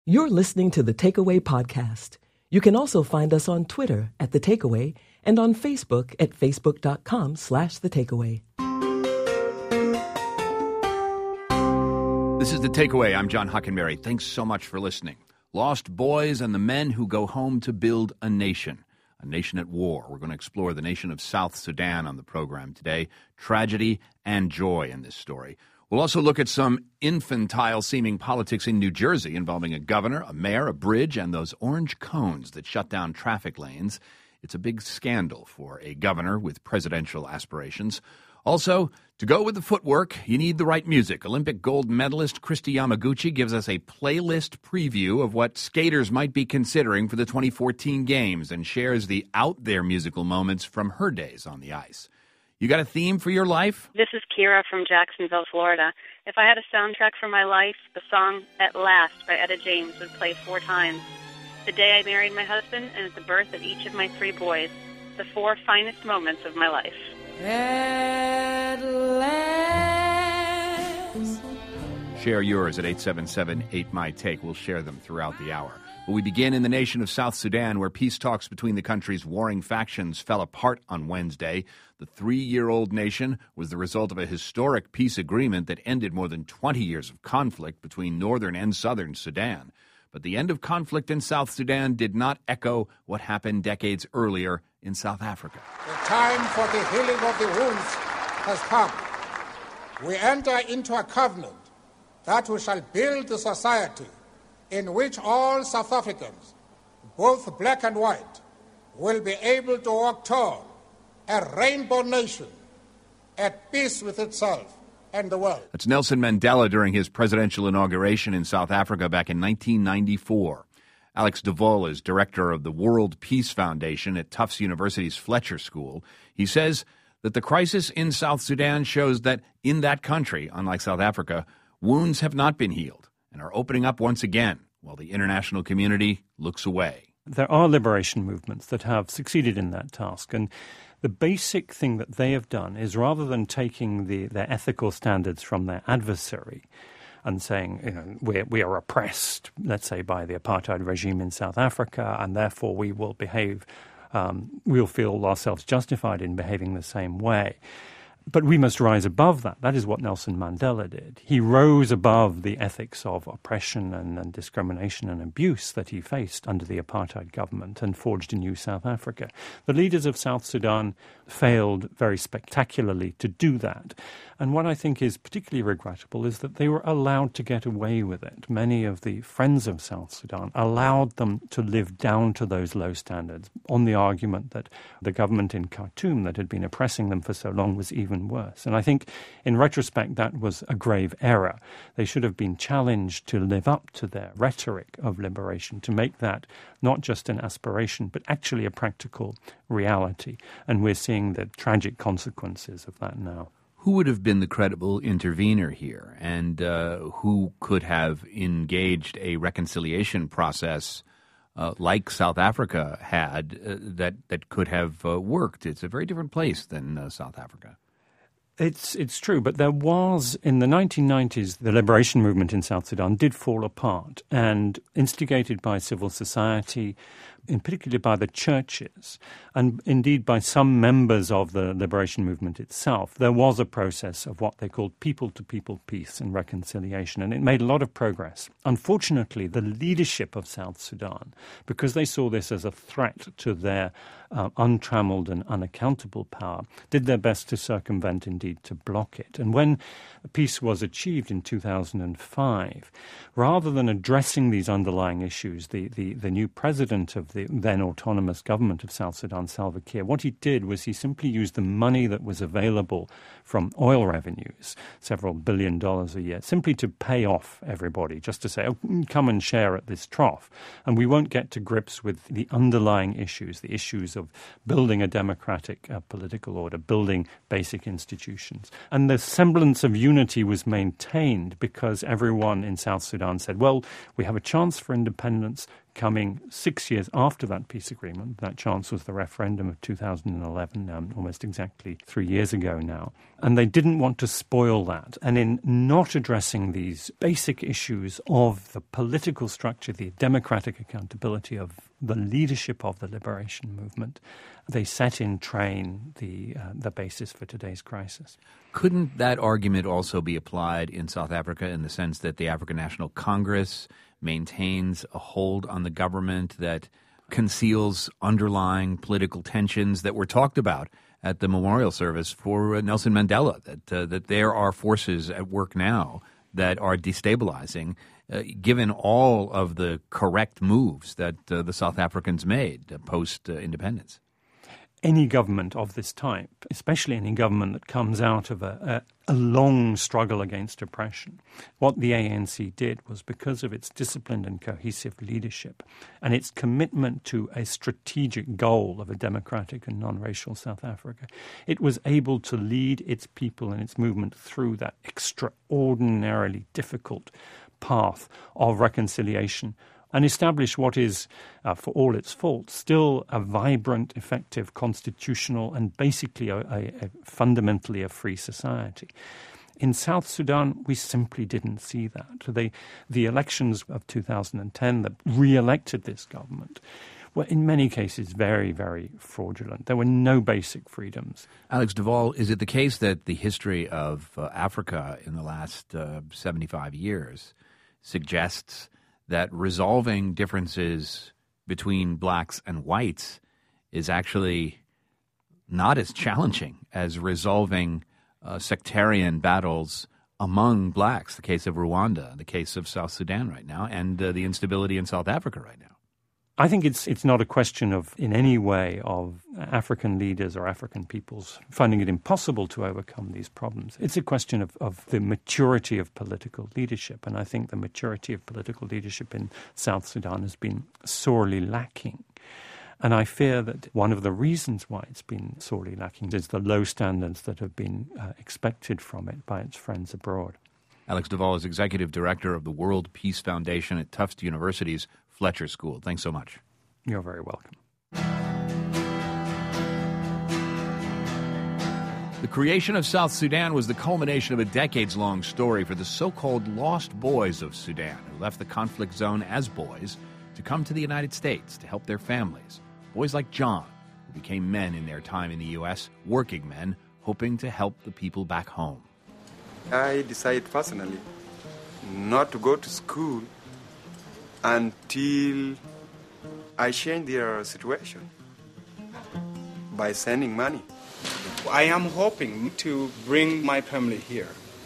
You're listening to The Takeaway Podcast. You can also find us on Twitter at The Takeaway and on Facebook at facebook.com/The Takeaway. This is The Takeaway. I'm John Hockenberry. Thanks so much for listening. Lost boys and the men who go home to build a nation at war. We're going to explore the nation of South Sudan on the program today. Tragedy and joy in this story. We'll also look at some infantile-seeming politics in New Jersey involving a governor, a mayor, a bridge, and those orange cones that shut down traffic lanes. It's a big scandal for a governor with presidential aspirations. Also, to go with the footwork, you need the right music. Olympic gold medalist Kristi Yamaguchi gives us a playlist preview of what skaters might be considering for the 2014 games and shares the out-there musical moments from her days on the ice. You got a theme for your life? This is Kira from Jacksonville, Florida. If I had a soundtrack for my life, the song At Last by Etta James would play 4 times. The day I married my husband and at the birth of each of my 3 boys, the 4 finest moments of my life. At last. Share yours at 877-8MY-TAKE. We'll share them throughout the hour. But we begin in the nation of South Sudan, where peace talks between the country's warring factions fell apart on Wednesday. The 3-year-old nation was the result of a historic peace agreement that ended more than 20 years of conflict between northern and southern Sudan. But the end of conflict in South Sudan did not echo what happened decades earlier in South Africa. The time for the healing of the wounds has come. We enter into a covenant that we shall build a society in which all South Africans, both black and white, will be able to walk toward a rainbow nation at peace with itself and the world. That's Nelson Mandela during his presidential inauguration in South Africa back in 1994. Alex de Vol is director of the World Peace Foundation at Tufts University's Fletcher School. He says that the crisis in South Sudan shows that in that country, unlike South Africa, wounds have not been healed and are opening up once again while the international community looks away. There are liberation movements that have succeeded in that task, and the basic thing that they have done is rather than taking their ethical standards from their adversary and saying, we are oppressed, let's say, by the apartheid regime in South Africa, and therefore we will we'll feel ourselves justified in behaving the same way. But we must rise above that. That is what Nelson Mandela did. He rose above the ethics of oppression and discrimination and abuse that he faced under the apartheid government and forged a new South Africa. The leaders of South Sudan failed very spectacularly to do that. And what I think is particularly regrettable is that they were allowed to get away with it. Many of the friends of South Sudan allowed them to live down to those low standards on the argument that the government in Khartoum that had been oppressing them for so long was even worse. And I think, in retrospect, that was a grave error. They should have been challenged to live up to their rhetoric of liberation, to make that not just an aspiration, but actually a practical reality. And we're seeing the tragic consequences of that now. Who would have been the credible intervener here, and who could have engaged a reconciliation process like South Africa had that could have worked? It's a very different place than South Africa. It's true, but there was, in the 1990s, the liberation movement in South Sudan did fall apart, and instigated by civil society, in particular by the churches, and indeed by some members of the liberation movement itself, there was a process of what they called people-to-people peace and reconciliation, and it made a lot of progress. Unfortunately, the leadership of South Sudan, because they saw this as a threat to their untrammeled and unaccountable power, did their best to circumvent, indeed to block it. And when peace was achieved in 2005, rather than addressing these underlying issues, the new president of the then autonomous government of South Sudan, Salva Kiir, what he did was he simply used the money that was available from oil revenues, several $1 billion a year, simply to pay off everybody, just to say, come and share at this trough. And we won't get to grips with the underlying issues, the issues of building a democratic political order, building basic institutions. And the semblance of unity was maintained because everyone in South Sudan said, well, we have a chance for independence. coming 6 years after that peace agreement. That chance was the referendum of 2011, almost exactly 3 years ago now. And they didn't want to spoil that. And in not addressing these basic issues of the political structure, the democratic accountability of the leadership of the liberation movement, they set in train the basis for today's crisis. Couldn't that argument also be applied in South Africa in the sense that the African National Congress maintains a hold on the government that conceals underlying political tensions that were talked about at the memorial service for Nelson Mandela, that there are forces at work now that are destabilizing, given all of the correct moves that the South Africans made post-independence? Any government of this type, especially any government that comes out of a long struggle against oppression, what the ANC did was, because of its disciplined and cohesive leadership and its commitment to a strategic goal of a democratic and non-racial South Africa, it was able to lead its people and its movement through that extraordinarily difficult path of reconciliation and establish what is, for all its faults, still a vibrant, effective, constitutional, and basically a fundamentally a free society. In South Sudan, we simply didn't see that. The elections of 2010 that re-elected this government were in many cases very, very fraudulent. There were no basic freedoms. Alex Duvall, is it the case that the history of Africa in the last 75 years suggests that resolving differences between blacks and whites is actually not as challenging as resolving sectarian battles among blacks, the case of Rwanda, the case of South Sudan right now, and the instability in South Africa right now? I think it's not a question of, in any way, of African leaders or African peoples finding it impossible to overcome these problems. It's a question of the maturity of political leadership, and I think the maturity of political leadership in South Sudan has been sorely lacking. And I fear that one of the reasons why it's been sorely lacking is the low standards that have been expected from it by its friends abroad. Alex Duvall is Executive Director of the World Peace Foundation at Tufts University's Fletcher School. Thanks so much. You're very welcome. The creation of South Sudan was the culmination of a decades-long story for the so-called lost boys of Sudan, who left the conflict zone as boys to come to the United States to help their families. Boys like John, who became men in their time in the U.S., working men, hoping to help the people back home. I decided personally not to go to school until I change their situation by sending money. I am hoping to bring my family here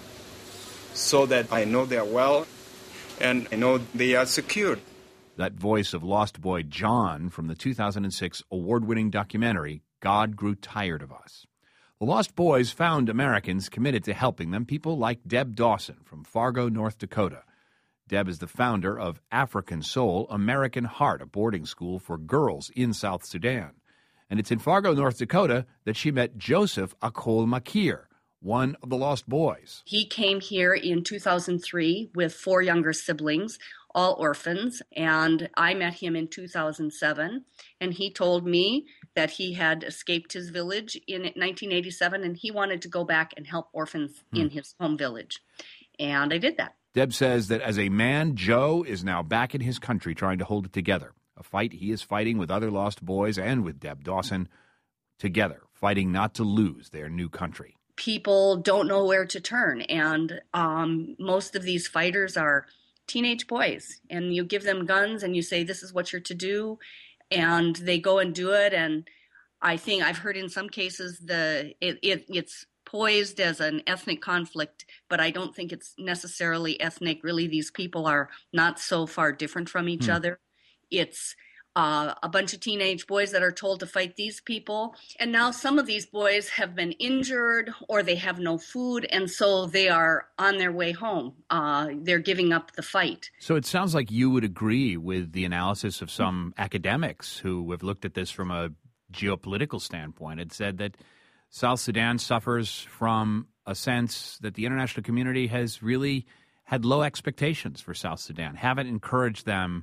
so that I know they are well and I know they are secured. That voice of lost boy John from the 2006 award-winning documentary, God Grew Tired of Us. The Lost Boys found Americans committed to helping them, people like Deb Dawson from Fargo, North Dakota. Deb is the founder of African Soul, American Heart, a boarding school for girls in South Sudan. And it's in Fargo, North Dakota, that she met Joseph Akol Makir, one of the Lost Boys. He came here in 2003 with 4 younger siblings, all orphans, and I met him in 2007, and he told me that he had escaped his village in 1987, and he wanted to go back and help orphans in his home village, and I did that. Deb says that as a man, Joe is now back in his country trying to hold it together, a fight he is fighting with other Lost Boys and with Deb Dawson, together, fighting not to lose their new country. People don't know where to turn, and most of these fighters are teenage boys, and you give them guns and you say, this is what you're to do, and they go and do it. And I think I've heard in some cases it's poised as an ethnic conflict, but I don't think it's necessarily ethnic. Really, these people are not so far different from each other. It's a bunch of teenage boys that are told to fight these people. And now some of these boys have been injured or they have no food, and so they are on their way home. They're giving up the fight. So it sounds like you would agree with the analysis of some academics who have looked at this from a geopolitical standpoint and said that South Sudan suffers from a sense that the international community has really had low expectations for South Sudan, haven't encouraged them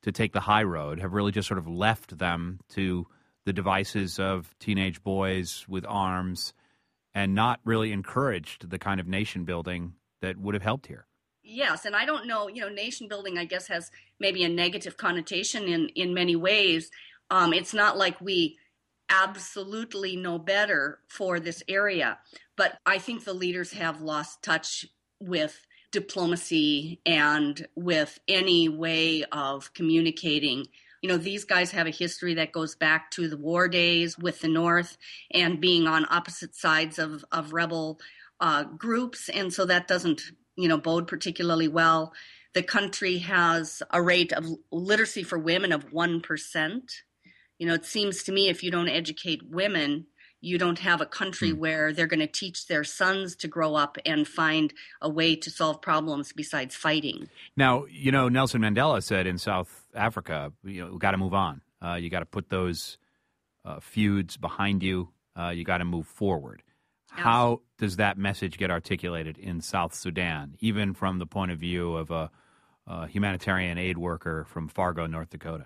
to take the high road have really just sort of left them to the devices of teenage boys with arms and not really encouraged the kind of nation building that would have helped here. Yes, and I don't know, nation building, I guess, has maybe a negative connotation in many ways. It's not like we absolutely know better for this area, but I think the leaders have lost touch with diplomacy and with any way of communicating. These guys have a history that goes back to the war days with the North and being on opposite sides of rebel groups, and so that doesn't bode particularly well. The country has a rate of literacy for women of 1%. It seems to me if you don't educate women, you don't have a country where they're going to teach their sons to grow up and find a way to solve problems besides fighting. Now, Nelson Mandela said in South Africa, we've got to move on. You got to put those feuds behind you. You got to move forward. How does that message get articulated in South Sudan, even from the point of view of a humanitarian aid worker from Fargo, North Dakota?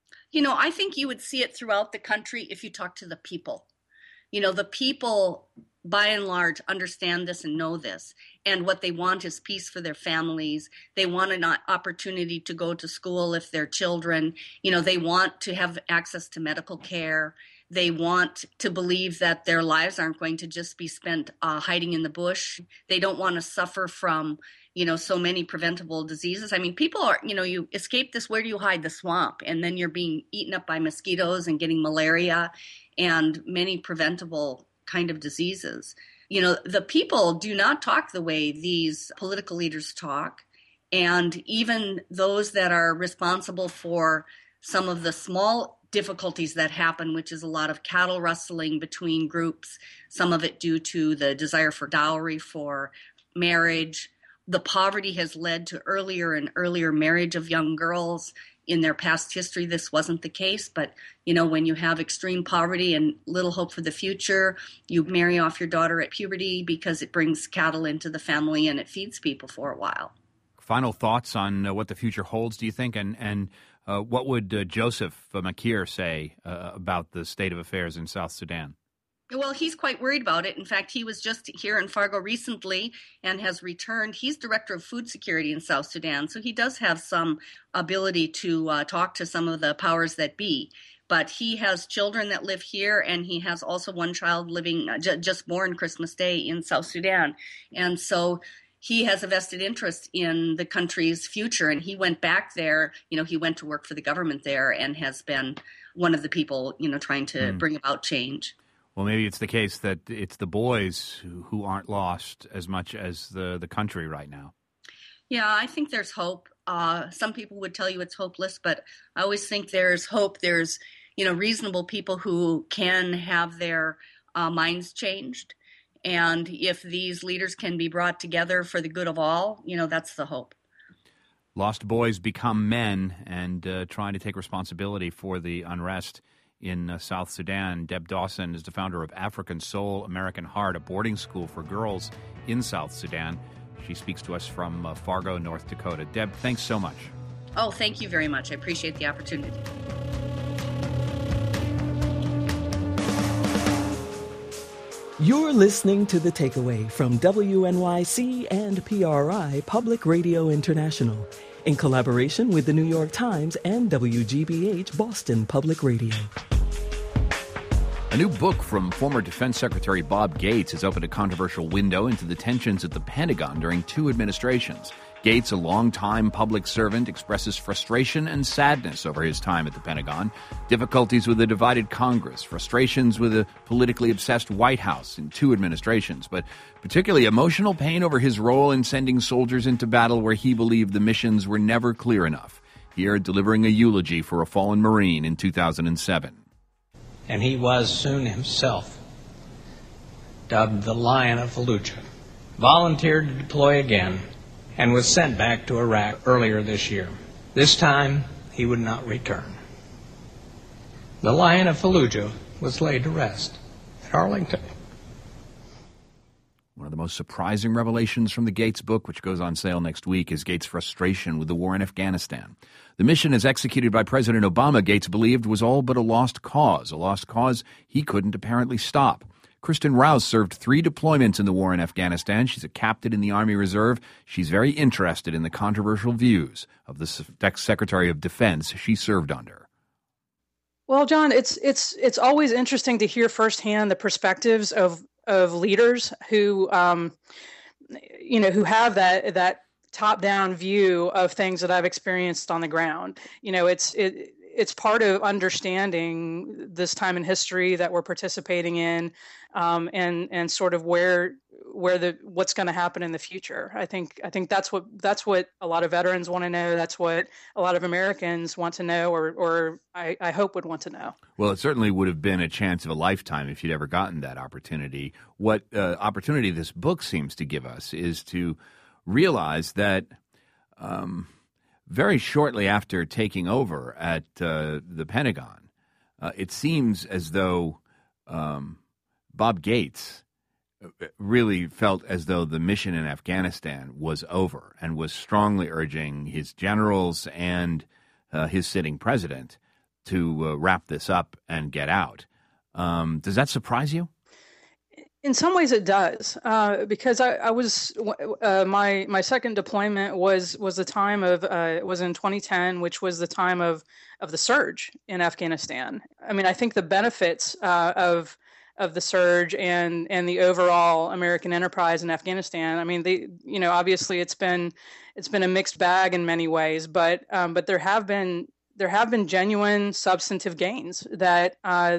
I think you would see it throughout the country if you talk to the people. The people, by and large, understand this and know this. And what they want is peace for their families. They want an opportunity to go to school if they're children. They want to have access to medical care. They want to believe that their lives aren't going to just be spent hiding in the bush. They don't want to suffer from, so many preventable diseases. I mean, people are, you escape this, where do you hide? The swamp. And then you're being eaten up by mosquitoes and getting malaria and many preventable kind of diseases. The people do not talk the way these political leaders talk. And even those that are responsible for some of the small difficulties that happen, which is a lot of cattle rustling between groups, some of it due to the desire for dowry for marriage. The poverty has led to earlier and earlier marriage of young girls. In their past history, this wasn't the case, but, when you have extreme poverty and little hope for the future, you marry off your daughter at puberty because it brings cattle into the family and it feeds people for a while. Final thoughts on what the future holds, do you think? And what would Joseph Makir say about the state of affairs in South Sudan? Well, he's quite worried about it. In fact, he was just here in Fargo recently and has returned. He's director of food security in South Sudan, so he does have some ability to talk to some of the powers that be. But he has children that live here, and he has also one child living just born Christmas Day in South Sudan. And so he has a vested interest in the country's future, and he went back there. He went to work for the government there and has been one of the people, trying to bring about change. Well, maybe it's the case that it's the boys who aren't lost as much as the country right now. Yeah, I think there's hope. Some people would tell you it's hopeless, but I always think there's hope. There's, reasonable people who can have their minds changed. And if these leaders can be brought together for the good of all, that's the hope. Lost boys become men and trying to take responsibility for the unrest in South Sudan. Deb Dawson is the founder of African Soul, American Heart, a boarding school for girls in South Sudan. She speaks to us from Fargo, North Dakota. Deb, thanks so much. Oh, thank you very much. I appreciate the opportunity. You're listening to The Takeaway from WNYC and PRI Public Radio International in collaboration with the New York Times and WGBH Boston Public Radio. A new book from former Defense Secretary Bob Gates has opened a controversial window into the tensions at the Pentagon during two administrations. Gates, a longtime public servant, expresses frustration and sadness over his time at the Pentagon, difficulties with a divided Congress, frustrations with a politically obsessed White House in two administrations, but particularly emotional pain over his role in sending soldiers into battle where he believed the missions were never clear enough. Here, delivering a eulogy for a fallen Marine in 2007. And he was soon himself dubbed the Lion of Fallujah, volunteered to deploy again, and was sent back to Iraq earlier this year. This time, he would not return. The Lion of Fallujah was laid to rest at Arlington. One of the most surprising revelations from the Gates book, which goes on sale next week, is Gates' frustration with the war in Afghanistan. The mission as executed by President Obama, Gates believed, was all but a lost cause he couldn't apparently stop. Kristen Rouse served 3 deployments in the war in Afghanistan. She's a captain in the Army Reserve. She's very interested in the controversial views of the Secretary of Defense she served under. Well, John, it's always interesting to hear firsthand the perspectives of leaders who who have that top-down view of things that I've experienced on the ground. It's part of understanding this time in history that we're participating in, and sort of what's going to happen in the future. I think that's what a lot of veterans want to know. That's what a lot of Americans want to know, or I hope would want to know. Well, it certainly would have been a chance of a lifetime if you'd ever gotten that opportunity. What opportunity this book seems to give us is to realize that very shortly after taking over at the Pentagon, it seems as though Bob Gates really felt as though the mission in Afghanistan was over and was strongly urging his generals and his sitting president to wrap this up and get out. Does that surprise you? In some ways, it does, because I was my second deployment was the time of was in 2010, which was the time of the surge in Afghanistan. I mean, I think the benefits of the surge and the overall American enterprise in Afghanistan. I mean, obviously it's been a mixed bag in many ways, but there have been genuine substantive gains that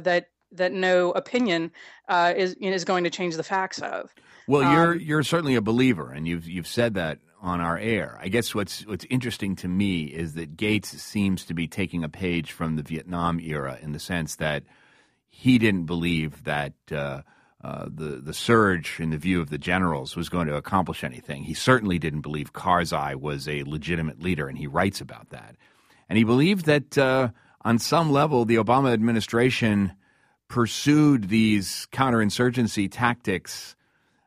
no opinion is going to change the facts of. Well, you're certainly a believer, and you've said that on our air. I guess what's interesting to me is that Gates seems to be taking a page from the Vietnam era in the sense that he didn't believe that the surge, in the view of the generals, was going to accomplish anything. He certainly didn't believe Karzai was a legitimate leader, and he writes about that. And he believed that on some level the Obama administration pursued these counterinsurgency tactics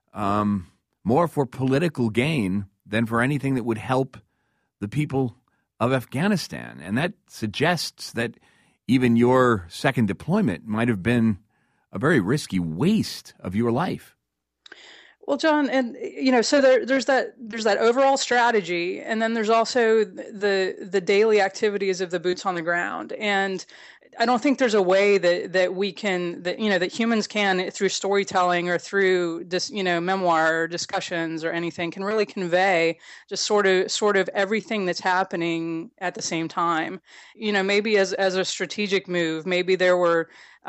more for political gain than for anything that would help the people of Afghanistan. And that suggests that even your second deployment might have been a very risky waste of your life. Well, John, and so there's that overall strategy, and then there's also the daily activities of the boots on the ground. And I don't think there's a way that we can that humans can, through storytelling or through memoir or discussions or anything, can really convey just sort of everything that's happening at the same time. Maybe as a strategic move, maybe there were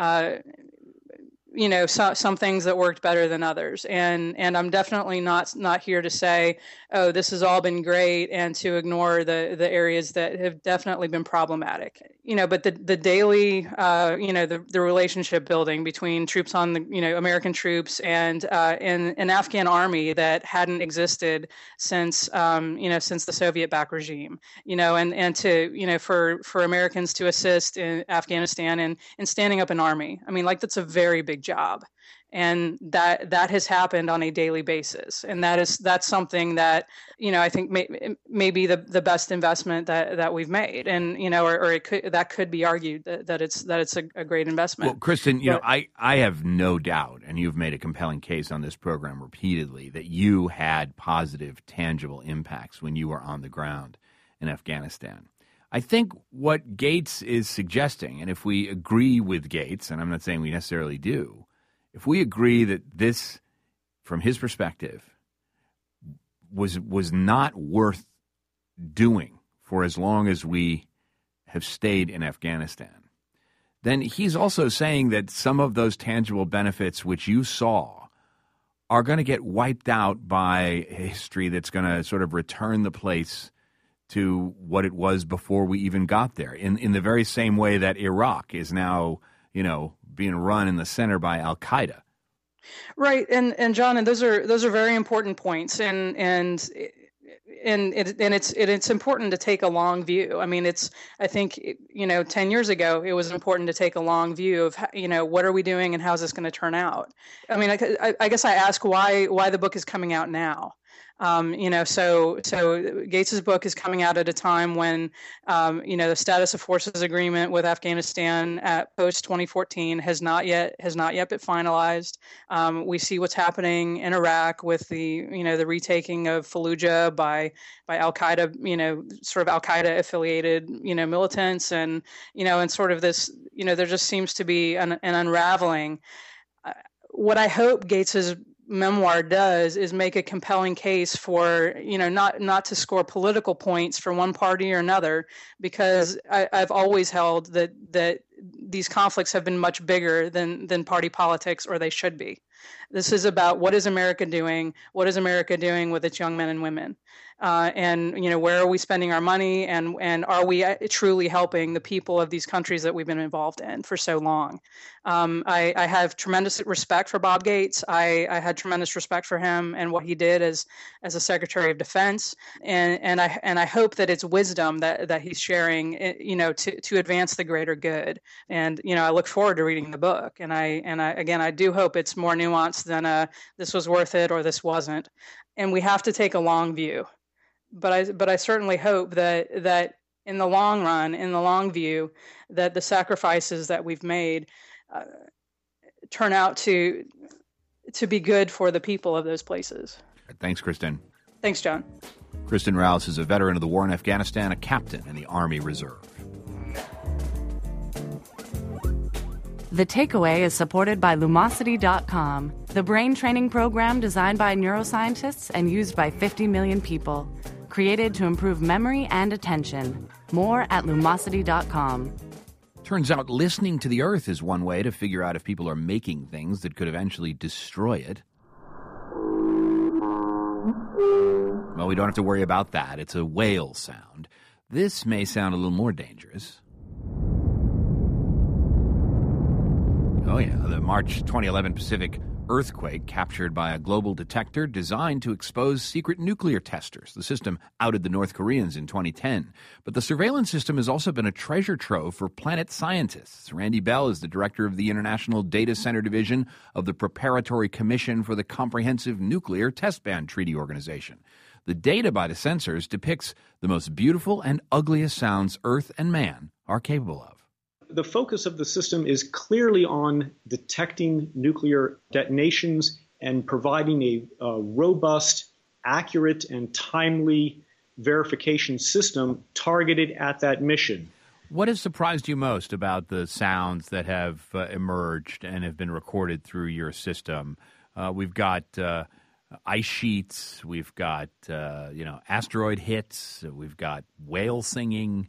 some things that worked better than others. And I'm definitely not here to say, oh, this has all been great, and to ignore the areas that have definitely been problematic. But the daily, the relationship building between troops on the, American troops and an Afghan army that hadn't existed since the Soviet-backed regime, and to, for Americans to assist in Afghanistan and standing up an army. I mean, that's a very big job. And that has happened on a daily basis, and that's something that I think may be the best investment that we've made, and that could be argued that it's a great investment. Well, Kristen, I have no doubt, and you've made a compelling case on this program repeatedly, that you had positive, tangible impacts when you were on the ground in Afghanistan. I think what Gates is suggesting, and if we agree with Gates, and I'm not saying we necessarily do, if we agree that this, from his perspective, was not worth doing for as long as we have stayed in Afghanistan, then he's also saying that some of those tangible benefits which you saw are going to get wiped out by a history that's going to sort of return the place to what it was before we even got there, in the very same way that Iraq is now, being run in the center by Al-Qaeda. Right. And John, and those are very important points. And it's important to take a long view. I mean, I think 10 years ago it was important to take a long view of what are we doing and how's this going to turn out. I mean, I guess I ask why the book is coming out now. So Gates's book is coming out at a time when, the status of forces agreement with Afghanistan at post 2014 has not yet been finalized. We see what's happening in Iraq with the retaking of Fallujah by Al Qaeda, sort of Al Qaeda affiliated, militants, and sort of this, there just seems to be an unraveling. What I hope Gates's memoir does is make a compelling case for, not to score political points for one party or another, because I've always held that these conflicts have been much bigger than party politics, or they should be. This is about what is America doing? What is America doing with its young men and women? And where are we spending our money? And are we truly helping the people of these countries that we've been involved in for so long? I have tremendous respect for Bob Gates. I had tremendous respect for him and what he did as a Secretary of Defense. And I hope that it's wisdom that he's sharing, to advance the greater good. And I look forward to reading the book. And I do hope it's more nuanced than this was worth it or this wasn't. And we have to take a long view. But I certainly hope that in the long run, in the long view, that the sacrifices that we've made turn out to be good for the people of those places. Thanks, Kristen. Thanks, John. Kristen Rouse is a veteran of the war in Afghanistan, a captain in the Army Reserve. The Takeaway is supported by Lumosity.com, the brain training program designed by neuroscientists and used by 50 million people. Created to improve memory and attention. More at Lumosity.com. Turns out listening to the Earth is one way to figure out if people are making things that could eventually destroy it. Well, we don't have to worry about that. It's a whale sound. This may sound a little more dangerous. Oh, yeah, the March 2011 Pacific earthquake captured by a global detector designed to expose secret nuclear testers. The system outed the North Koreans in 2010. But the surveillance system has also been a treasure trove for planet scientists. Randy Bell is the director of the International Data Center Division of the Preparatory Commission for the Comprehensive Nuclear Test Ban Treaty Organization. The data by the sensors depicts the most beautiful and ugliest sounds Earth and man are capable of. The focus of the system is clearly on detecting nuclear detonations and providing a robust, accurate, and timely verification system targeted at that mission. What has surprised you most about the sounds that have emerged and have been recorded through your system? We've got ice sheets, we've got asteroid hits, we've got whale singing.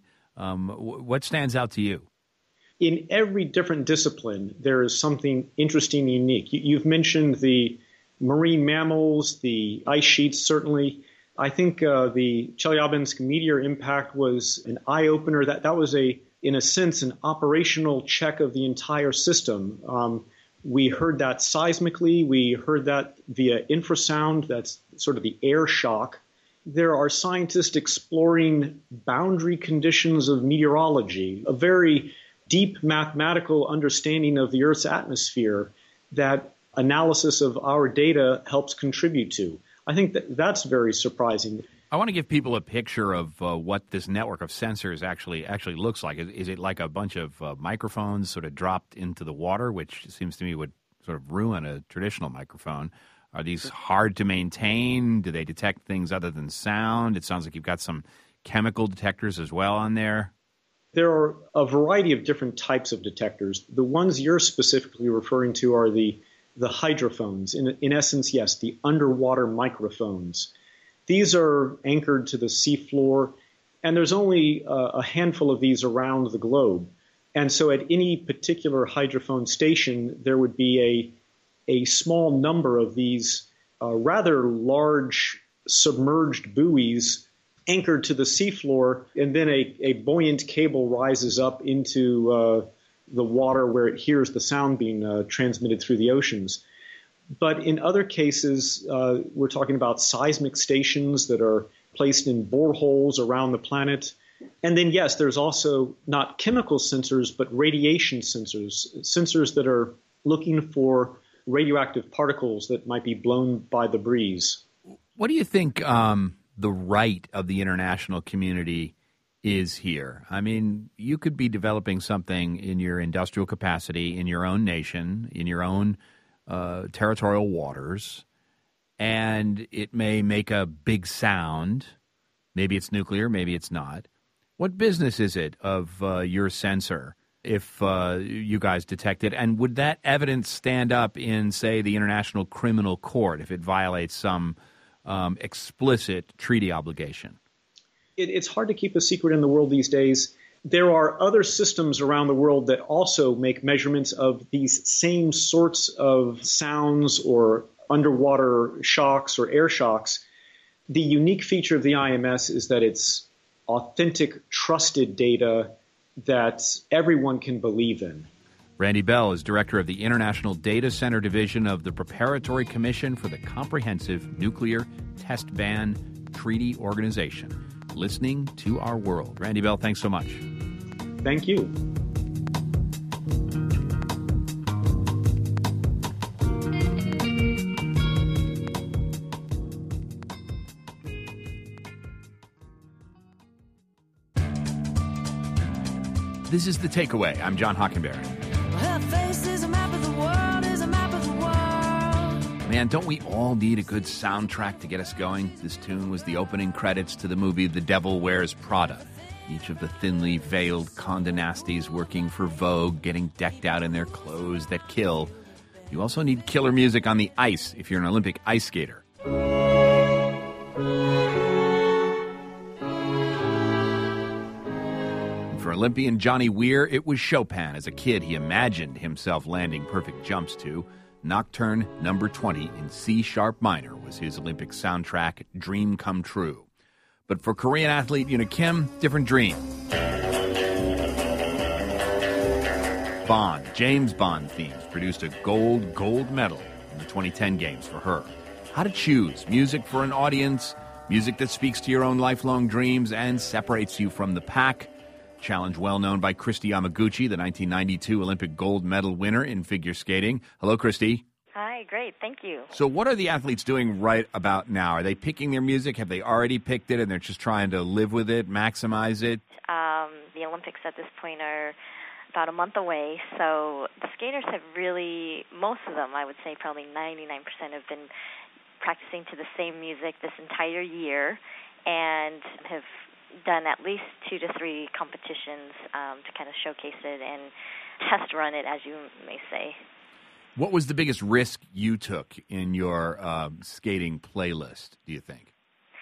What stands out to you? In every different discipline, there is something interesting and unique. You've mentioned the marine mammals, the ice sheets, certainly. I think the Chelyabinsk meteor impact was an eye-opener. That was, in a sense, an operational check of the entire system. We heard that seismically. We heard that via infrasound. That's sort of the air shock. There are scientists exploring boundary conditions of meteorology, a very deep mathematical understanding of the Earth's atmosphere that analysis of our data helps contribute to. I think that's very surprising. I want to give people a picture of what this network of sensors actually looks like. Is it like a bunch of microphones sort of dropped into the water, which seems to me would sort of ruin a traditional microphone? Are these hard to maintain? Do they detect things other than sound? It sounds like you've got some chemical detectors as well on there. There are a variety of different types of detectors. The ones you're specifically referring to are the hydrophones. In essence, yes, the underwater microphones. These are anchored to the seafloor, and there's only a handful of these around the globe. And so at any particular hydrophone station, there would be a small number of these rather large submerged buoys anchored to the seafloor, and then a buoyant cable rises up into the water where it hears the sound being transmitted through the oceans. But in other cases, we're talking about seismic stations that are placed in boreholes around the planet. And then, yes, there's also not chemical sensors, but radiation sensors that are looking for radioactive particles that might be blown by the breeze. What do you think the right of the international community is here? I mean, you could be developing something in your industrial capacity, in your own nation, in your own territorial waters, and it may make a big sound. Maybe it's nuclear, maybe it's not. What business is it of your sensor if you guys detect it? And would that evidence stand up in, say, the International Criminal Court if it violates some explicit treaty obligation? It's hard to keep a secret in the world these days. There are other systems around the world that also make measurements of these same sorts of sounds or underwater shocks or air shocks. The unique feature of the IMS is that it's authentic, trusted data that everyone can believe in. Randy Bell is director of the International Data Center Division of the Preparatory Commission for the Comprehensive Nuclear Test Ban Treaty Organization. Listening to our world. Randy Bell, thanks so much. Thank you. This is The Takeaway. I'm John Hockenberry. Her face is a map of the world, is a map of the world. Man, don't we all need a good soundtrack to get us going? This tune was the opening credits to the movie The Devil Wears Prada. Each of the thinly veiled Condé Nasties working for Vogue, getting decked out in their clothes that kill. You also need killer music on the ice if you're an Olympic ice skater. For Olympian Johnny Weir, it was Chopin. As a kid, he imagined himself landing perfect jumps to. Nocturne number 20 in C-sharp minor was his Olympic soundtrack, Dream Come True. But for Korean athlete Yoona Kim, different dream. Bond, James Bond themes produced a gold medal in the 2010 games for her. How to choose music for an audience, music that speaks to your own lifelong dreams and separates you from the pack. Challenge well known by Kristi Yamaguchi, the 1992 Olympic gold medal winner in figure skating. Hello, Kristi. Hi, great. Thank you. So what are the athletes doing right about now? Are they picking their music? Have they already picked it and they're just trying to live with it, maximize it? The Olympics at this point are about a month away, so the skaters have really, most of them, I would say probably 99% have been practicing to the same music this entire year and have done at least 2 to 3 competitions to kind of showcase it and test run it, as you may say. What was the biggest risk you took in your skating playlist, do you think?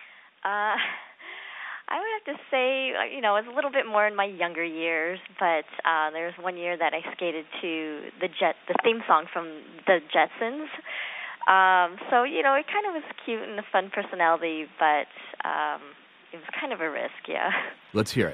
I would have to say, it was a little bit more in my younger years, but there was one year that I skated to the theme song from the Jetsons. So, it kind of was cute and a fun personality, but it was kind of a risk, yeah. Let's hear it.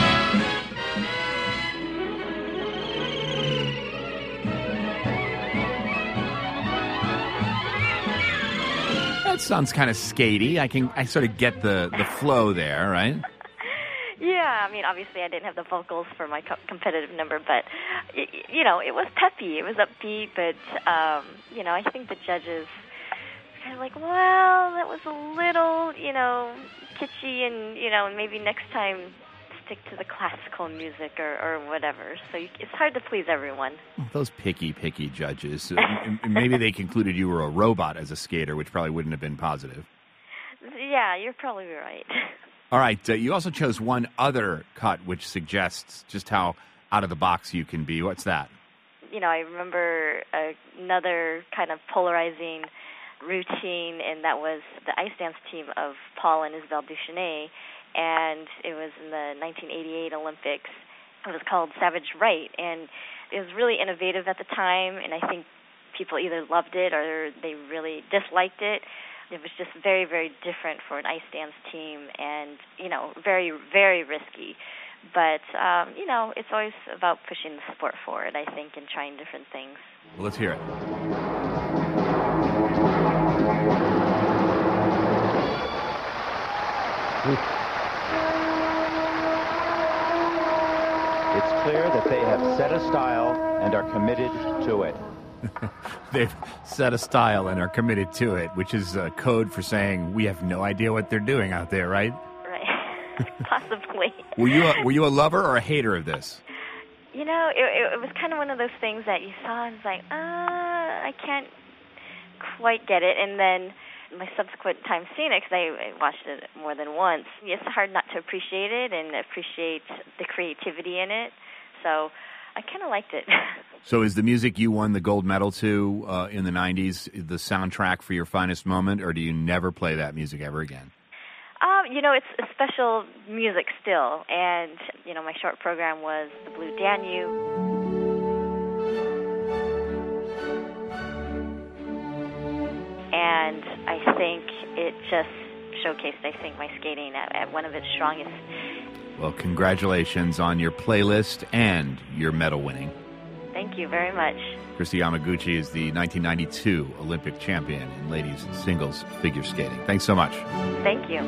That sounds kind of skatey. I sort of get the flow there, right? Yeah, obviously I didn't have the vocals for my competitive number, but, it was peppy. It was upbeat, but, I think the judges kind of like, well, that was a little, kitschy and, maybe next time stick to the classical music or whatever. So it's hard to please everyone. Those picky judges. Maybe they concluded you were a robot as a skater, which probably wouldn't have been positive. Yeah, you're probably right. All right. You also chose one other cut, which suggests just how out of the box you can be. What's that? I remember another kind of polarizing routine, and that was the ice dance team of Paul and Isabelle Duchesnay, and it was in the 1988 Olympics. It was called Savage Right, and it was really innovative at the time, and I think people either loved it or they really disliked it. It was just very, very different for an ice dance team and, very, very risky. But, it's always about pushing the sport forward, I think, and trying different things. Well, let's hear it. It's clear that they have set a style and are committed to it. They've set a style and are committed to it, which is a code for saying we have no idea what they're doing out there, right? Right. Possibly. Were you a lover or a hater of this? You know, it was kind of one of those things that you saw and it's like, I can't quite get it. And then my subsequent time seeing it, because I watched it more than once, it's hard not to appreciate it and appreciate the creativity in it. So I kind of liked it. So is the music you won the gold medal to in the 90s the soundtrack for your finest moment, or do you never play that music ever again? You know, it's a special music still. And, you know, my short program was The Blue Danube. And I think it just showcased, I think, my skating at one of its strongest. Well, congratulations on your playlist and your medal winning. Thank you very much. Kristi Yamaguchi is the 1992 Olympic champion in ladies singles figure skating. Thanks so much. Thank you.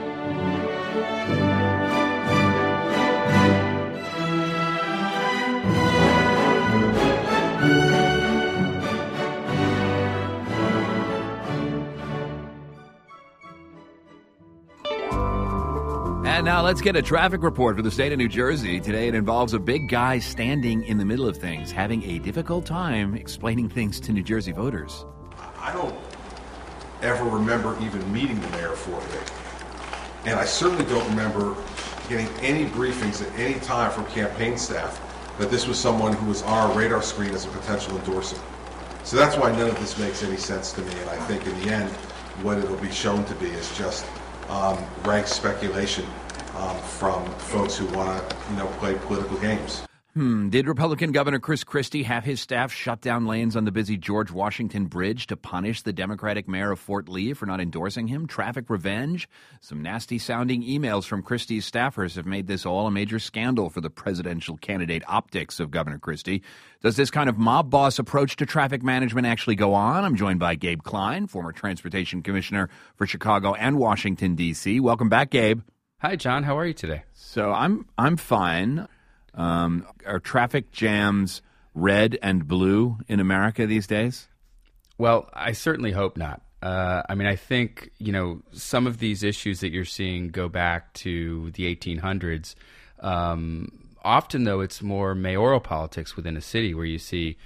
And now let's get a traffic report for the state of New Jersey. Today it involves a big guy standing in the middle of things, having a difficult time explaining things to New Jersey voters. I don't ever remember even meeting the mayor for it. And I certainly don't remember getting any briefings at any time from campaign staff that this was someone who was on our radar screen as a potential endorser. So that's why none of this makes any sense to me. And I think in the end, what it'll be shown to be is just rank speculation from folks who want to, play political games. Did Republican Governor Chris Christie have his staff shut down lanes on the busy George Washington Bridge to punish the Democratic mayor of Fort Lee for not endorsing him? Traffic revenge? Some nasty-sounding emails from Christie's staffers have made this all a major scandal for the presidential candidate optics of Governor Christie. Does this kind of mob boss approach to traffic management actually go on? I'm joined by Gabe Klein, former transportation commissioner for Chicago and Washington, D.C. Welcome back, Gabe. Hi, John. How are you today? So I'm fine. Are traffic jams red and blue in America these days? Well, I certainly hope not. I think, some of these issues that you're seeing go back to the 1800s. Often, though, it's more mayoral politics within a city where you see,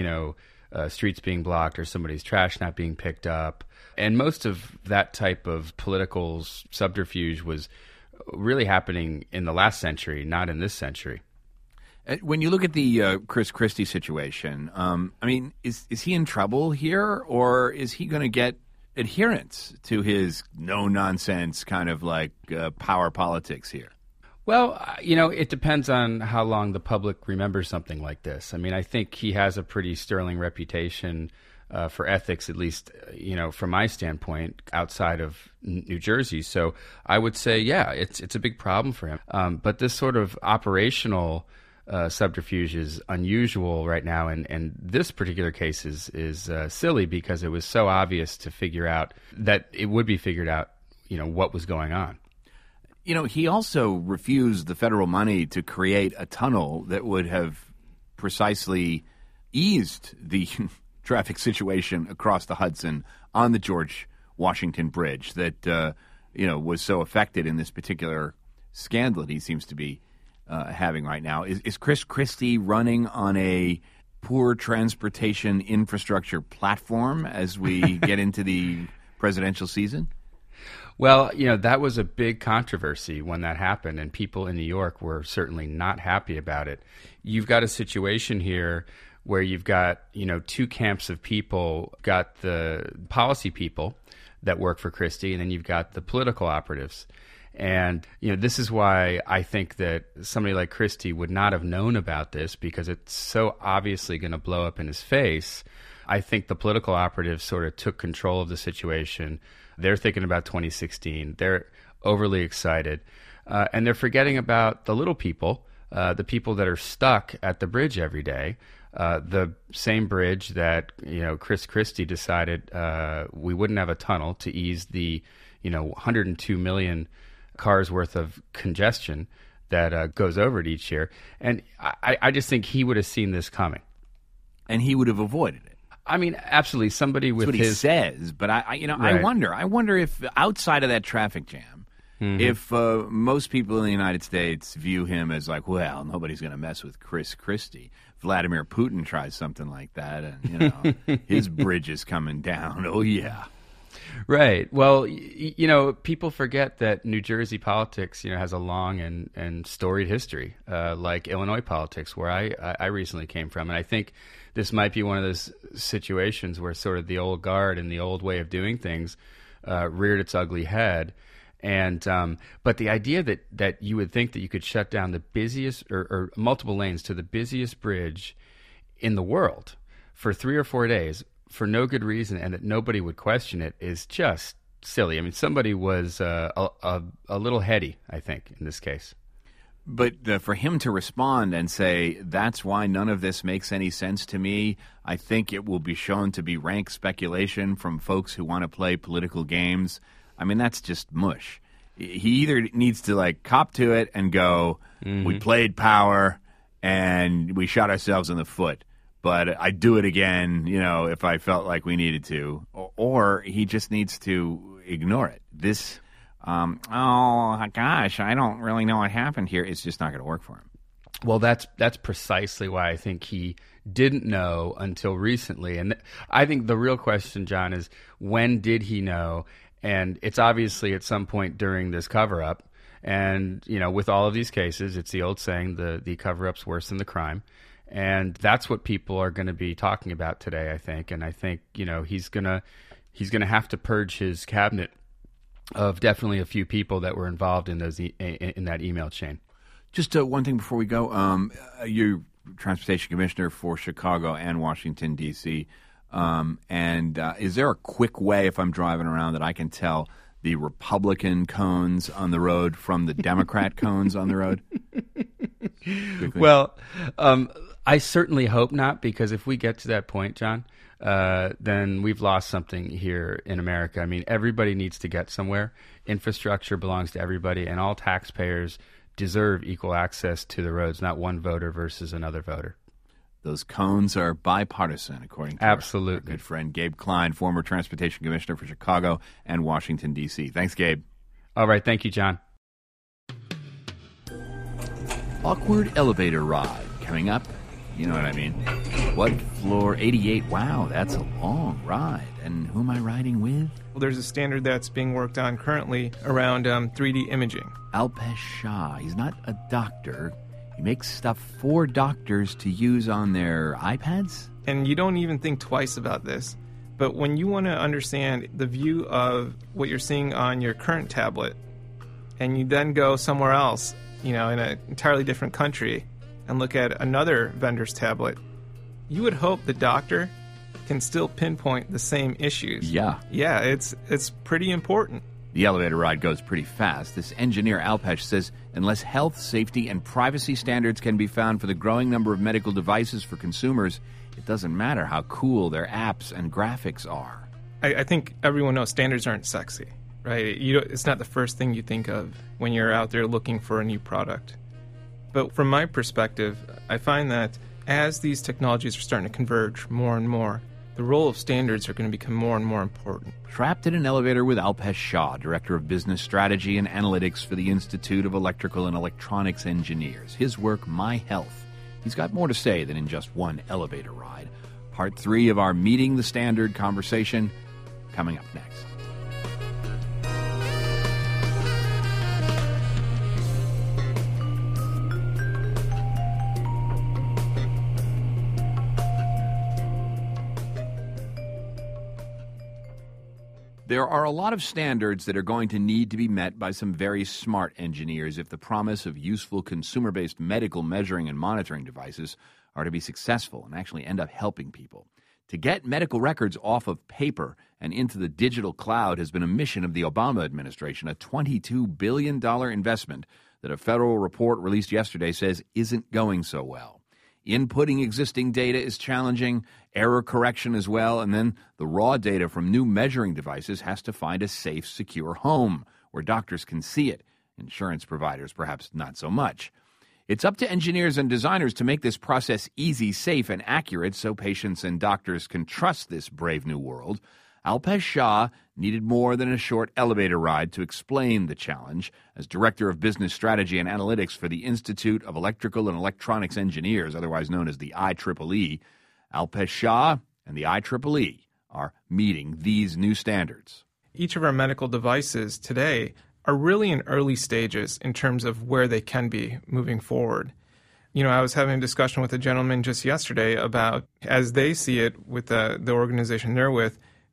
streets being blocked or somebody's trash not being picked up. And most of that type of political subterfuge was really happening in the last century, not in this century. When you look at the Chris Christie situation, is he in trouble here, or is he going to get adherence to his no-nonsense kind of like power politics here? Well, it depends on how long the public remembers something like this. I think he has a pretty sterling reputation for ethics, at least, from my standpoint, outside of New Jersey. So I would say, yeah, it's a big problem for him. But this sort of operational subterfuge is unusual right now, and this particular case is silly because it was so obvious to figure out that it would be figured out, what was going on. He also refused the federal money to create a tunnel that would have precisely eased the traffic situation across the Hudson on the George Washington Bridge that, was so affected in this particular scandal that he seems to be having right now. Is Chris Christie running on a poor transportation infrastructure platform as we get into the presidential season? Well, that was a big controversy when that happened, and people in New York were certainly not happy about it. You've got a situation here where you've got, two camps of people. You've got the policy people that work for Christie, and then you've got the political operatives. And, this is why I think that somebody like Christie would not have known about this, because it's so obviously going to blow up in his face. I think the political operatives sort of took control of the situation. They're thinking about 2016. They're overly excited. And they're forgetting about the little people, the people that are stuck at the bridge every day. The same bridge that, Chris Christie decided we wouldn't have a tunnel to ease the, $102 million cars worth of congestion that goes over it each year. And I just think he would have seen this coming. And he would have avoided it. I mean, absolutely. Somebody with That's what he says, but Right. I wonder if outside of that traffic jam, if most people in the United States view him as like, well, nobody's going to mess with Chris Christie. Vladimir Putin tries something like that, and his bridge is coming down. Oh yeah. Right. Well, people forget that New Jersey politics, has a long and storied history, like Illinois politics, where I recently came from. And I think this might be one of those situations where sort of the old guard and the old way of doing things reared its ugly head. And but the idea that you would think that you could shut down the busiest or multiple lanes to the busiest bridge in the world for 3 or 4 days for no good reason, and that nobody would question it, is just silly. I mean, somebody was a little heady, I think, in this case. But for him to respond and say, that's why none of this makes any sense to me, I think it will be shown to be rank speculation from folks who want to play political games. I mean, that's just mush. He either needs to, cop to it and go, we played power and we shot ourselves in the foot, but I'd do it again, if I felt like we needed to. Or he just needs to ignore it. This, oh, gosh, I don't really know what happened here. It's just not going to work for him. Well, that's precisely why I think he didn't know until recently. And I think the real question, John, is when did he know? And it's obviously at some point during this cover-up. And, with all of these cases, it's the old saying, the cover-up's worse than the crime. And that's what people are going to be talking about today, I think. And I think, he's going to have to purge his cabinet of definitely a few people that were involved in those in that email chain. Just one thing before we go. You're Transportation Commissioner for Chicago and Washington, D.C., and is there a quick way, if I'm driving around, that I can tell the Republican cones on the road from the Democrat cones on the road? Quickly. Well, I certainly hope not, because if we get to that point, John, then we've lost something here in America. I mean, everybody needs to get somewhere. Infrastructure belongs to everybody, and all taxpayers deserve equal access to the roads, not one voter versus another voter. Those cones are bipartisan, according to Absolutely. Our good friend Gabe Klein, former Transportation Commissioner for Chicago and Washington, D.C. Thanks, Gabe. All right. Thank you, John. Awkward elevator ride coming up. You know what I mean. What floor? 88. Wow, that's a long ride. And who am I riding with? Well, there's a standard that's being worked on currently around 3D imaging. Alpesh Shah. He's not a doctor. He makes stuff for doctors to use on their iPads? And you don't even think twice about this. But when you want to understand the view of what you're seeing on your current tablet, and you then go somewhere else, in an entirely different country, and look at another vendor's tablet, you would hope the doctor can still pinpoint the same issues. Yeah. Yeah, it's pretty important. The elevator ride goes pretty fast. This engineer, Alpesh, says unless health, safety, and privacy standards can be found for the growing number of medical devices for consumers, it doesn't matter how cool their apps and graphics are. I think everyone knows standards aren't sexy, right? It's not the first thing you think of when you're out there looking for a new product. But from my perspective, I find that as these technologies are starting to converge more and more, the role of standards are going to become more and more important. Trapped in an elevator with Alpesh Shah, Director of Business Strategy and Analytics for the Institute of Electrical and Electronics Engineers. His work, My Health. He's got more to say than in just one elevator ride. Part 3 of our Meeting the Standard conversation coming up next. There are a lot of standards that are going to need to be met by some very smart engineers if the promise of useful consumer-based medical measuring and monitoring devices are to be successful and actually end up helping people. To get medical records off of paper and into the digital cloud has been a mission of the Obama administration, a $22 billion investment that a federal report released yesterday says isn't going so well. Inputting existing data is challenging, error correction as well, and then the raw data from new measuring devices has to find a safe, secure home where doctors can see it Insurance providers, perhaps not so much. It's up to engineers and designers to make this process easy, safe, and accurate so patients and doctors can trust this brave new world. Alpesh Shah needed more than a short elevator ride to explain the challenge. As Director of Business Strategy and Analytics for the Institute of Electrical and Electronics Engineers, otherwise known as the IEEE, Alpesh Shah and the IEEE are meeting these new standards. Each of our medical devices today are really in early stages in terms of where they can be moving forward. You know, I was having a discussion with a gentleman just yesterday about, as they see it with the organization they're with,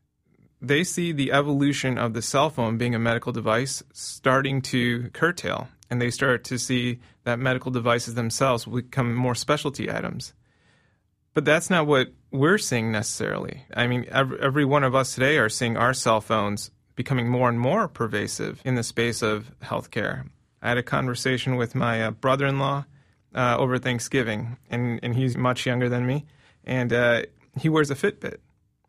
they see the evolution of the cell phone being a medical device starting to curtail, and they start to see that medical devices themselves will become more specialty items. But that's not what we're seeing necessarily. I mean, every one of us today are seeing our cell phones becoming more and more pervasive in the space of healthcare. I had a conversation with my brother-in-law over Thanksgiving, and he's much younger than me, and he wears a Fitbit.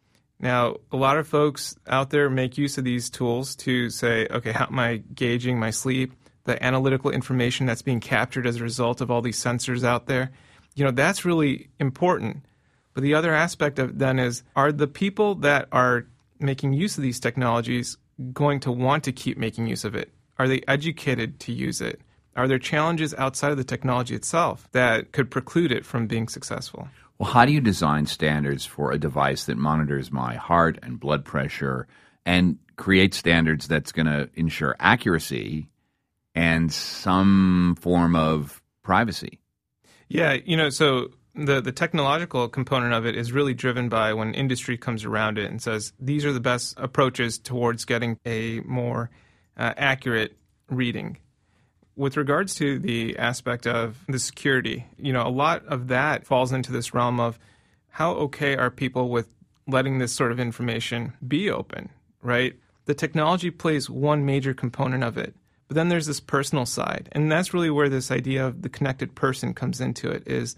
Now, a lot of folks out there make use of these tools to say, okay, how am I gauging my sleep, the analytical information that's being captured as a result of all these sensors out there? You know, that's really important. But the other aspect of it then is, are the people that are making use of these technologies going to want to keep making use of it? Are they educated to use it? Are there challenges outside of the technology itself that could preclude it from being successful? Well, how do you design standards for a device that monitors my heart and blood pressure and create standards that's going to ensure accuracy and some form of privacy? Yeah, you know, so the technological component of it is really driven by when industry comes around it and says, these are the best approaches towards getting a more accurate reading. With regards to the aspect of the security, you know, a lot of that falls into this realm of how okay are people with letting this sort of information be open, right? The technology plays one major component of it, but then there's this personal side. And that's really where this idea of the connected person comes into it, is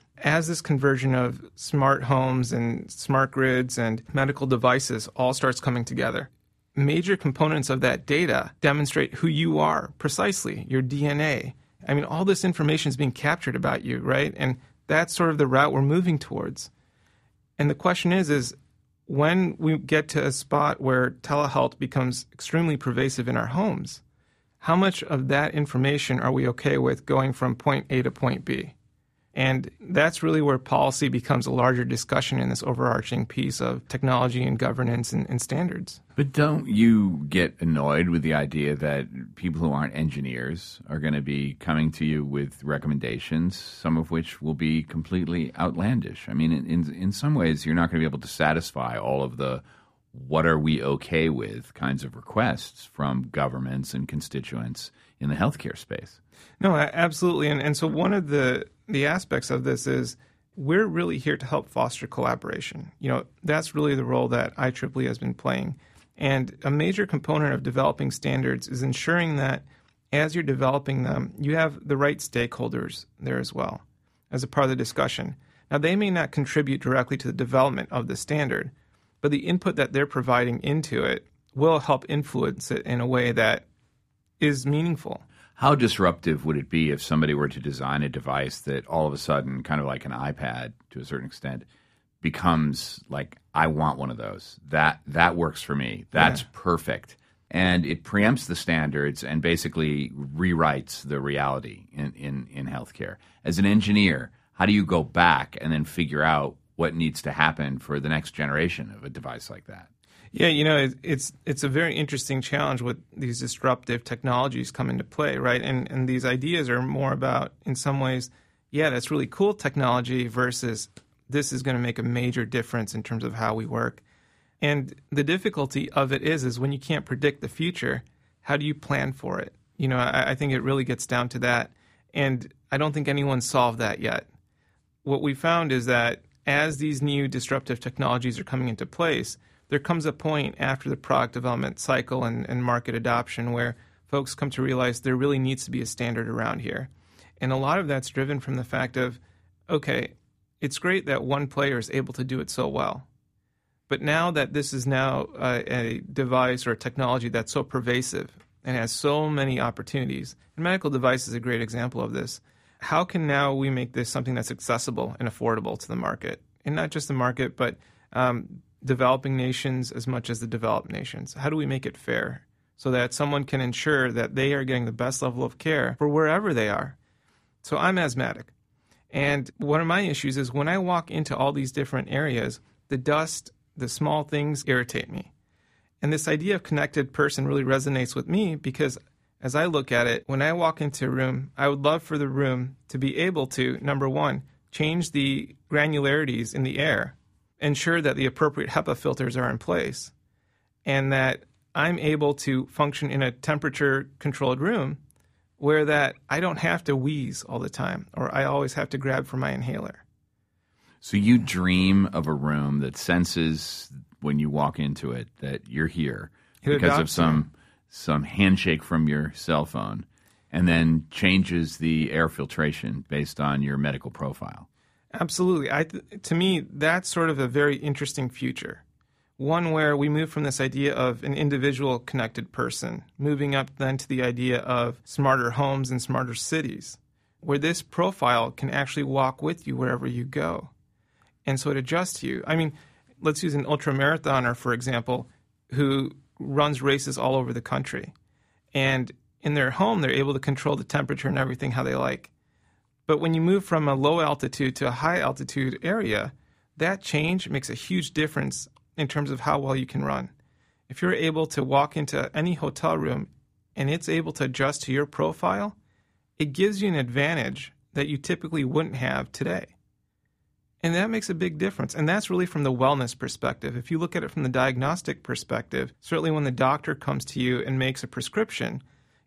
as this conversion of smart homes and smart grids and medical devices all starts coming together, major components of that data demonstrate who you are precisely, your DNA. I mean, all this information is being captured about you, right? And that's sort of the route we're moving towards. And the question is when we get to a spot where telehealth becomes extremely pervasive in our homes, how much of that information are we okay with going from point A to point B? And that's really where policy becomes a larger discussion in this overarching piece of technology and governance and standards. But don't you get annoyed with the idea that people who aren't engineers are going to be coming to you with recommendations, some of which will be completely outlandish? I mean, in some ways, you're not going to be able to satisfy all of the what are we okay with kinds of requests from governments and constituents in the healthcare space. No, absolutely. And so one of the aspects of this is we're really here to help foster collaboration. You know, that's really the role that IEEE has been playing. And a major component of developing standards is ensuring that as you're developing them, you have the right stakeholders there as well as a part of the discussion. Now, they may not contribute directly to the development of the standard, but the input that they're providing into it will help influence it in a way that is meaningful. How disruptive would it be if somebody were to design a device that all of a sudden, kind of like an iPad to a certain extent, becomes like, I want one of those. That works for me. That's perfect. And it preempts the standards and basically rewrites the reality in healthcare. As an engineer, how do you go back and then figure out what needs to happen for the next generation of a device like that? Yeah, you know, it's a very interesting challenge with these disruptive technologies come into play, right? And these ideas are more about, in some ways, yeah, that's really cool technology versus this is going to make a major difference in terms of how we work. And the difficulty of it is when you can't predict the future, how do you plan for it? You know, I think it really gets down to that. And I don't think anyone's solved that yet. What we found is that as these new disruptive technologies are coming into place, there comes a point after the product development cycle and market adoption where folks come to realize there really needs to be a standard around here. And a lot of that's driven from the fact of, okay, it's great that one player is able to do it so well. But now that this is now a device or a technology that's so pervasive and has so many opportunities. And medical device is a great example of this. How can now we make this something that's accessible and affordable to the market? And not just the market, but developing nations as much as the developed nations. How do we make it fair so that someone can ensure that they are getting the best level of care for wherever they are? So I'm asthmatic. And one of my issues is when I walk into all these different areas, the dust, the small things irritate me. And this idea of connected person really resonates with me because as I look at it, when I walk into a room, I would love for the room to be able to, number one, change the granularities in the air, ensure that the appropriate HEPA filters are in place, and that I'm able to function in a temperature-controlled room where that I don't have to wheeze all the time or I always have to grab for my inhaler. So you dream of a room that senses when you walk into it that you're here because of some handshake from your cell phone, and then changes the air filtration based on your medical profile. Absolutely. To me, that's sort of a very interesting future. One where we move from this idea of an individual connected person, moving up then to the idea of smarter homes and smarter cities, where this profile can actually walk with you wherever you go. And so it adjusts you. I mean, let's use an ultramarathoner, for example, who runs races all over the country. And in their home, they're able to control the temperature and everything how they like. But when you move from a low altitude to a high altitude area, that change makes a huge difference in terms of how well you can run. If you're able to walk into any hotel room and it's able to adjust to your profile, it gives you an advantage that you typically wouldn't have today. And that makes a big difference. And that's really from the wellness perspective. If you look at it from the diagnostic perspective, certainly when the doctor comes to you and makes a prescription,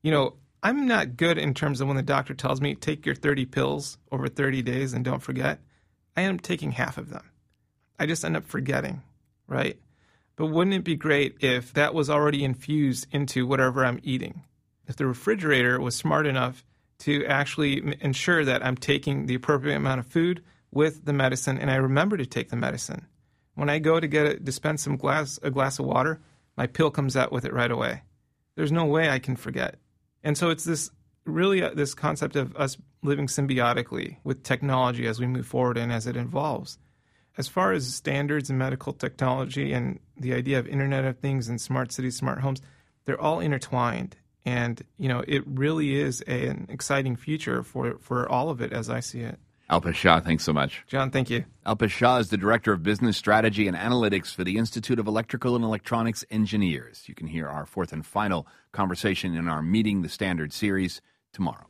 I'm not good in terms of when the doctor tells me, take your 30 pills over 30 days and don't forget. I end up taking half of them. I just end up forgetting, right? But wouldn't it be great if that was already infused into whatever I'm eating? If the refrigerator was smart enough to actually ensure that I'm taking the appropriate amount of food with the medicine, and I remember to take the medicine. When I go to dispense a glass of water, my pill comes out with it right away. There's no way I can forget. And so it's this concept of us living symbiotically with technology as we move forward and as it evolves. As far as standards in medical technology and the idea of Internet of Things and smart cities, smart homes, they're all intertwined. And, it really is an exciting future for all of it as I see it. Alpesh Shah, thanks so much. John, thank you. Alpesh Shah is the Director of Business Strategy and Analytics for the Institute of Electrical and Electronics Engineers. You can hear our fourth and final conversation in our Meeting the Standard series tomorrow.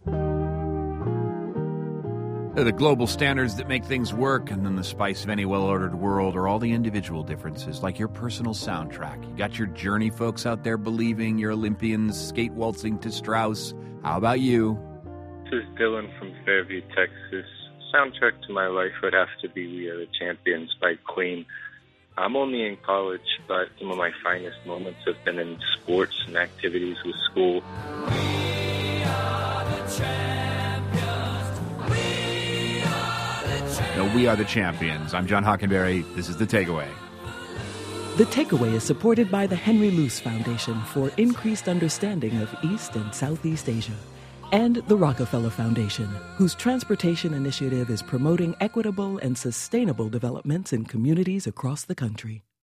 They're the global standards that make things work, and then the spice of any well-ordered world are all the individual differences, like your personal soundtrack. You got your Journey folks out there believing, your Olympians skate waltzing to Strauss. How about you? This is Dylan from Fairview, Texas. Soundtrack to my life would have to be We Are the Champions by Queen. I'm only in college, but some of my finest moments have been in sports and activities with school. We are the champions. We are the champions. We Are the Champions. I'm John Hockenberry. This is The Takeaway. The Takeaway is supported by the Henry Luce Foundation for increased understanding of East and Southeast Asia, and the Rockefeller Foundation, whose transportation initiative is promoting equitable and sustainable developments in communities across the country.